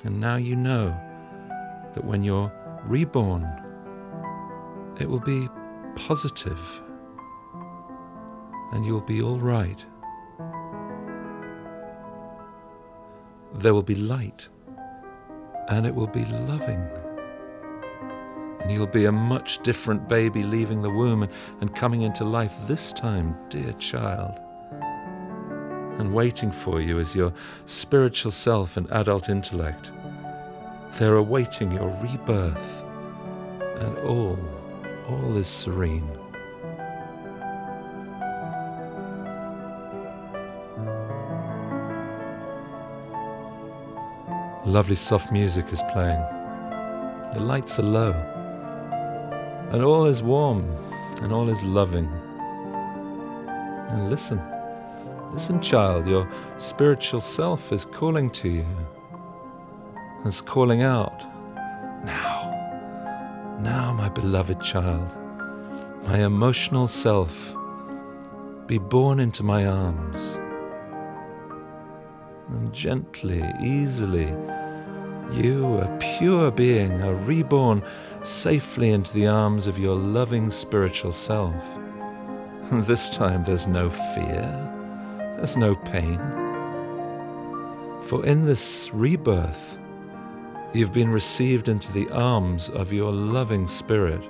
And now you know that when you're reborn, it will be positive and you'll be all right. There will be light and it will be loving. And you'll be a much different baby leaving the womb and coming into life this time, dear child. And waiting for you is your spiritual self and adult intellect. They're awaiting your rebirth, and all is serene. Lovely soft music is playing. The lights are low, and all is warm, and all is loving. And listen, child, your spiritual self is calling to you. It's calling out, now, my beloved child, my emotional self, be born into my arms. And gently, easily, you, a pure being, are reborn safely into the arms of your loving spiritual self. This time there's no fear, there's no pain. For in this rebirth, you've been received into the arms of your loving spirit.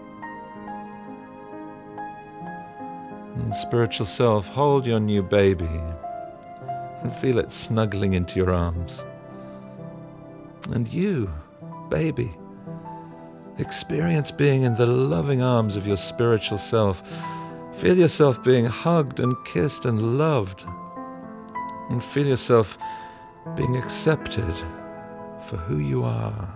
And spiritual self, hold your new baby and feel it snuggling into your arms. And you, baby, experience being in the loving arms of your spiritual self. Feel yourself being hugged and kissed and loved. And feel yourself being accepted for who you are.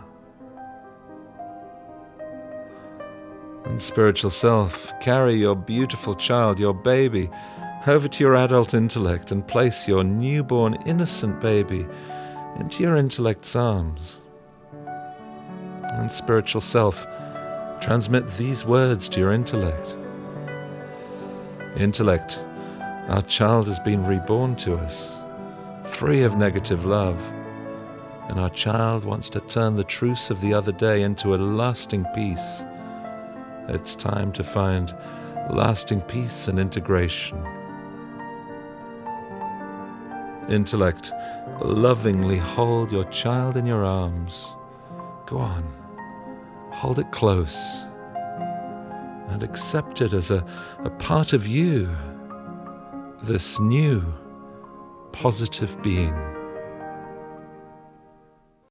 And spiritual self, carry your beautiful child, your baby, over to your adult intellect and place your newborn innocent baby into your intellect's arms. And spiritual self, transmit these words to your intellect. Intellect, our child has been reborn to us, free of negative love. And our child wants to turn the truce of the other day into a lasting peace. It's time to find lasting peace and integration. Intellect, lovingly hold your child in your arms. Go on, hold it close and accept it as a part of you, this new, positive being.